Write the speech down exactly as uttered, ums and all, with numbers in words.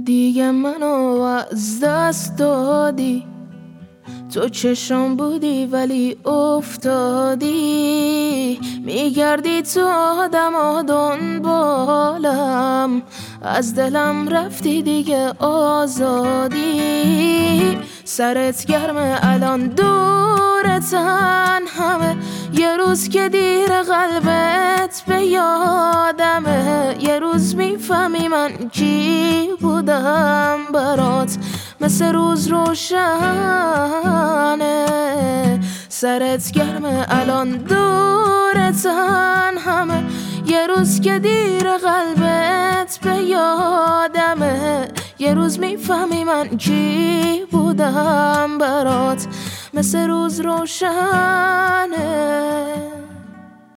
دیگه منو از دست دادی، تو چشم بودی ولی افتادی، میگردی تو آدم ها دنبالم، از دلم رفتی دیگه آزادی. سرت گرمه الان دورتن همه، یه روز که دیر قلبت به یادمه، یه روز میفهمی من کی بودم برات، مثل روز روشنه. سرت گرمه الان دورتن همه، یه روز که دیر قلبت به یادمه، یه روز میفهمی من کی بودم برات، مثل روز روشنه.